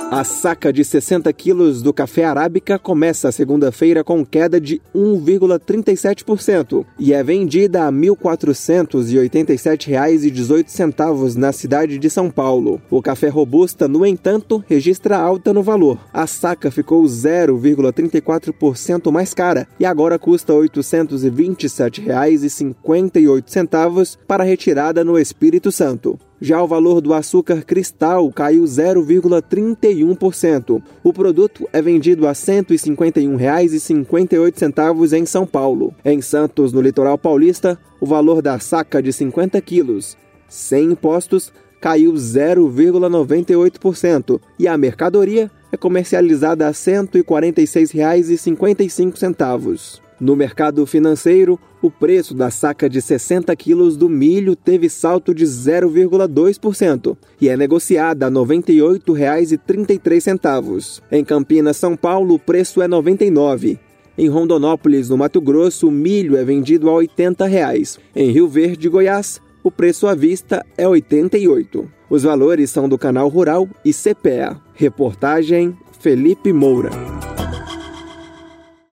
A saca de 60 quilos do café arábica começa a segunda-feira com queda de 1,37% e é vendida a R$ 1.487,18 na cidade de São Paulo. O café robusta, no entanto, registra alta no valor. A saca ficou 0,34% mais cara e agora custa R$ 827,58 para retirada no Espírito Santo. Já o valor do açúcar cristal caiu 0,31%. O produto é vendido a R$ 151,58 em São Paulo. Em Santos, no litoral paulista, o valor da saca de 50 quilos, sem impostos, caiu 0,98% e a mercadoria é comercializada a R$ 146,55. No mercado financeiro, o preço da saca de 60 quilos do milho teve salto de 0,2% e é negociada a R$ 98,33. Em Campinas, São Paulo, o preço é R$ 99. Em Rondonópolis, no Mato Grosso, o milho é vendido a R$ 80. Em Rio Verde, Goiás, o preço à vista é R$ 88. Os valores são do Canal Rural e CPEA. Reportagem Felipe Moura.